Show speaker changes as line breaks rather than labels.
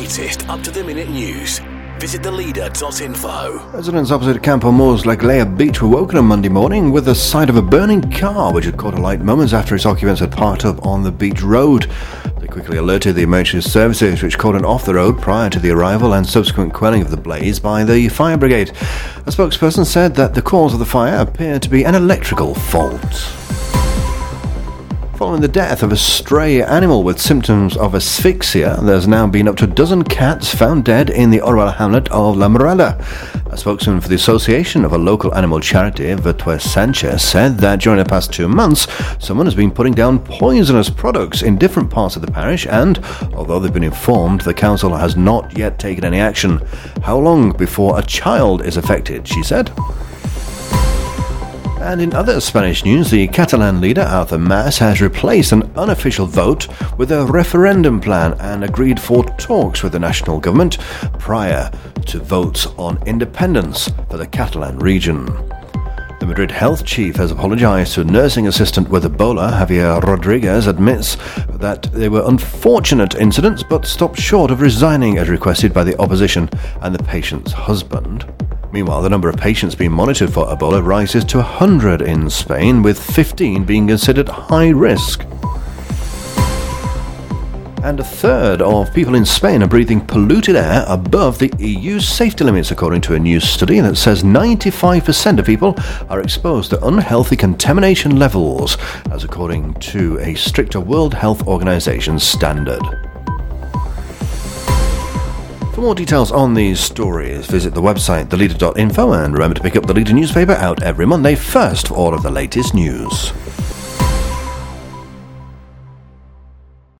latest up-to-the-minute news. Visit theleader.info.
Residents opposite Campo Moors Leglea Beach were woken on Monday morning with the sight of a burning car which had caught alight moments after its occupants had parked up on the beach road. They quickly alerted the emergency services, which cordoned off the road prior to the arrival and subsequent quelling of the blaze by the fire brigade. A spokesperson said that the cause of the fire appeared to be an electrical fault. Following the death of a stray animal with symptoms of asphyxia, there's now been up to a dozen cats found dead in the Orihuela hamlet of La Morella. A spokesman for the Association of a local animal charity, Virtue Sanchez, said that during the past 2 months, someone has been putting down poisonous products in different parts of the parish, and although they've been informed, the council has not yet taken any action. How long before a child is affected, she said. And in other Spanish news, the Catalan leader Artur Mas has replaced an unofficial vote with a referendum plan and agreed for talks with the national government prior to votes on independence for the Catalan region. The Madrid health chief has apologised to a nursing assistant with Ebola. Javier Rodriguez admits that they were unfortunate incidents but stopped short of resigning as requested by the opposition and the patient's husband. Meanwhile, the number of patients being monitored for Ebola rises to 100 in Spain, with 15 being considered high risk. And a third of people in Spain are breathing polluted air above the EU's safety limits, according to a new study that says 95% of people are exposed to unhealthy contamination levels, as according to a stricter World Health Organization standard. For more details on these stories, visit the website theleader.info and remember to pick up the Leader newspaper out every Monday first for all of the latest news.